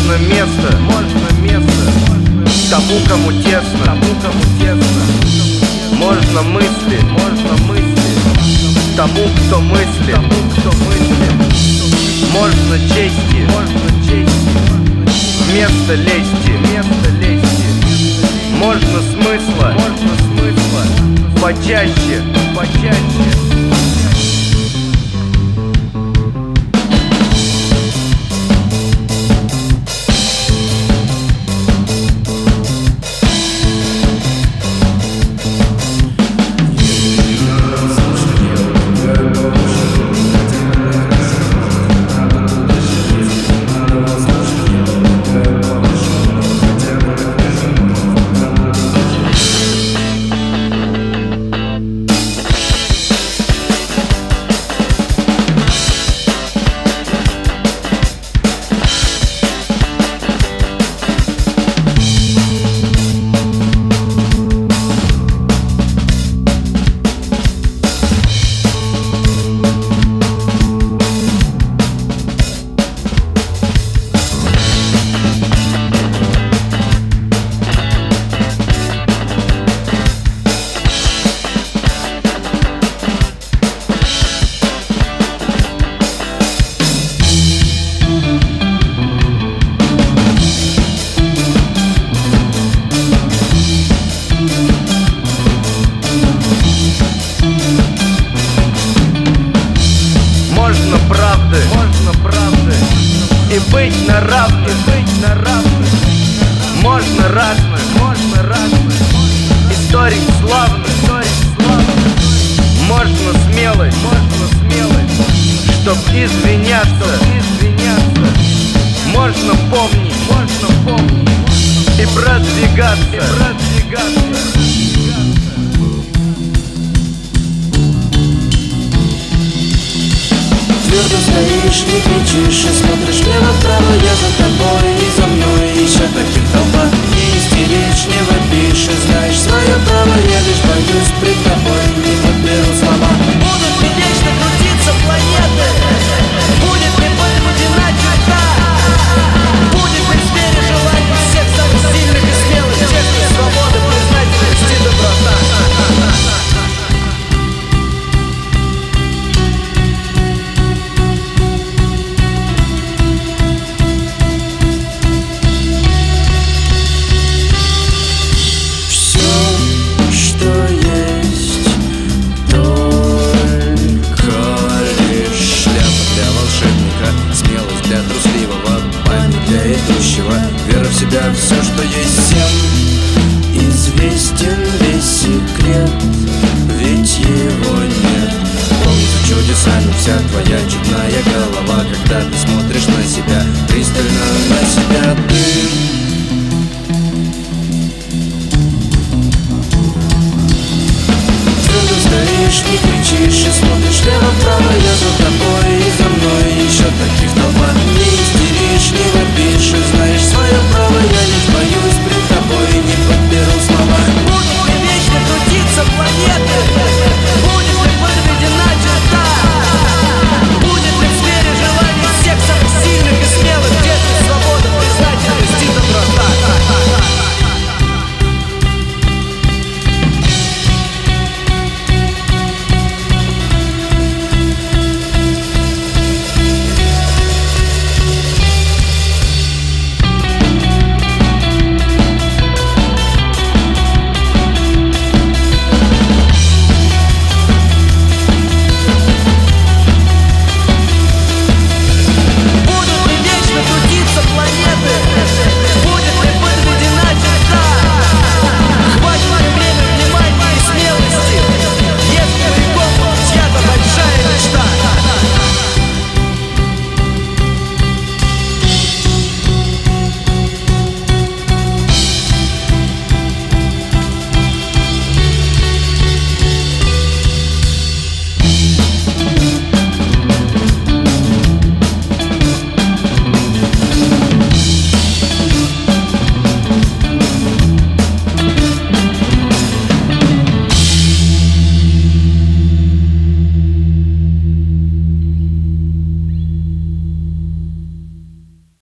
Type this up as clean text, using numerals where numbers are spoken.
Можно место тому, кому тесно. Можно мысли тому, кто мыслит. Можно чести вместо лести. Можно смысла почаще. Можно правды и быть на равных. Можно разных историй славных. Можно смелость, чтоб извиняться. Можно помнить и продвигаться. Твердо стоишь, не кричишь и смотришь лево-право. Я за тобой и за мной, еще таких толпа. Не истеришь, не вопишь и знаешь свое право. Я лишь боюсь пред тобой, не подберу слова. Будут ли вечно крутиться планеты? Будет ли быть одиночества? Будет ли в сфере желаний всех самых сильных и смелых? Честной свободы, признательности, доброта. Вера в себя, все, что есть всем известен весь секрет, ведь его нет. Полнится чудесами вся твоя чудная голова, когда ты смотришь на себя, пристально на себя ты. Твердо стоишь, не кричишь